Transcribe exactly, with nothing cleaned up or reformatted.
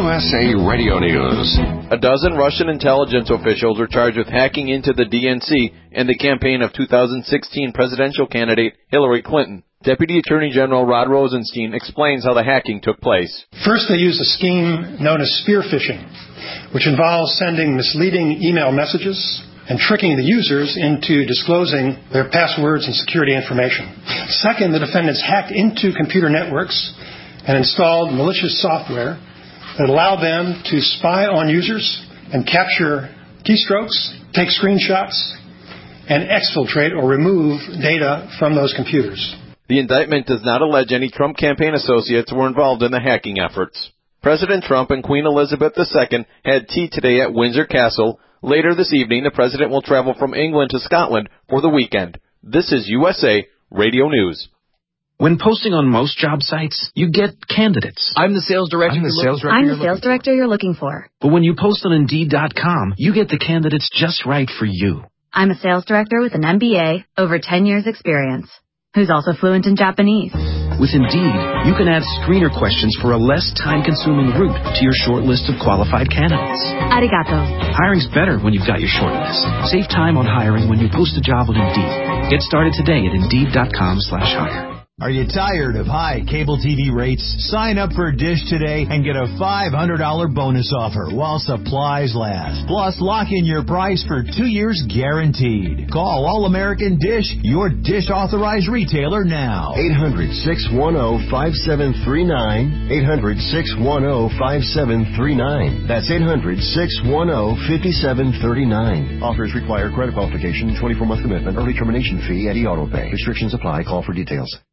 S A Radio News. A dozen Russian intelligence officials are charged with hacking into the D N C and the campaign of two thousand sixteen presidential candidate Hillary Clinton. Deputy Attorney General Rod Rosenstein explains how the hacking took place. First, they used a scheme known as spear phishing, which involves sending misleading email messages and tricking the users into disclosing their passwords and security information. Second, the defendants hacked into computer networks and installed malicious software that allowed them to spy on users and capture keystrokes, take screenshots, and exfiltrate or remove data from those computers. The indictment does not allege any Trump campaign associates were involved in the hacking efforts. President Trump and Queen Elizabeth the Second had tea today at Windsor Castle. Later this evening, the president will travel from England to Scotland for the weekend. This is U S A Radio News. When posting on most job sites, you get candidates. I'm the sales director. I'm the sales director. I'm the sales director you're looking for. But when you post on Indeed dot com, you get the candidates just right for you. I'm a sales director with an M B A, over ten years experience, who's also fluent in Japanese. With Indeed, you can add screener questions for a less time-consuming route to your short list of qualified candidates. Arigato. Hiring's better when you've got your short list. Save time on hiring when you post a job on Indeed. Get started today at Indeed dot com slash hire. Are you tired of high cable T V rates? Sign up for Dish today and get a five hundred dollars bonus offer while supplies last. Plus, lock in your price for two years guaranteed. Call All-American Dish, your Dish authorized retailer now. eight hundred, six one zero, five seven three nine. eight hundred, six one zero, five seven three nine. That's eight hundred, six one zero, five seven three nine. Offers require credit qualification, twenty-four month commitment, early termination fee, and e-auto pay. Restrictions apply. Call for details.